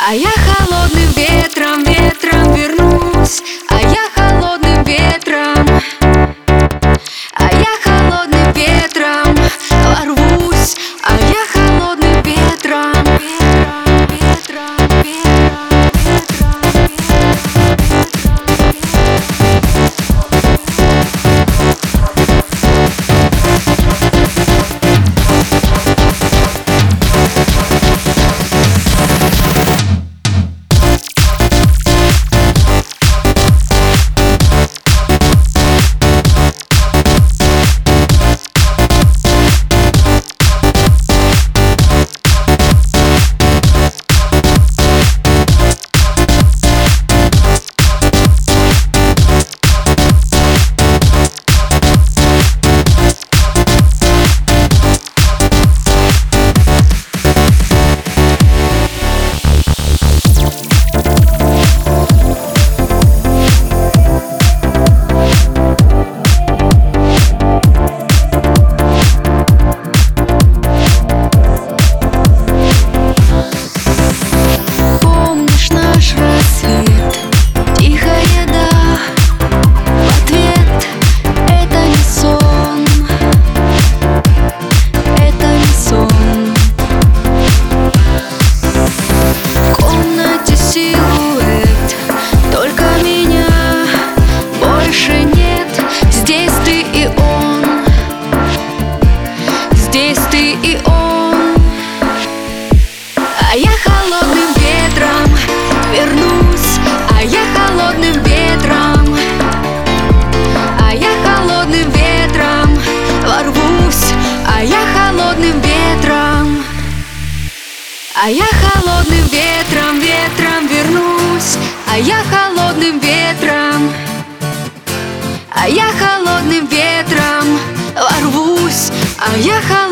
А я холодным ветром, ветром вернусь. А я холодным ветром, а я холодным ветром ворвусь. А я холодным ветром, ветром, ветром, ветром, здесь ты и он. А я холодным ветром вернусь. А я холодным ветром, а я холодным ветром ворвусь. А я холодным ветром, а я холодным ветром, ветром вернусь. А я холодным ветром, а я холодным ветром ворвусь. А я холодным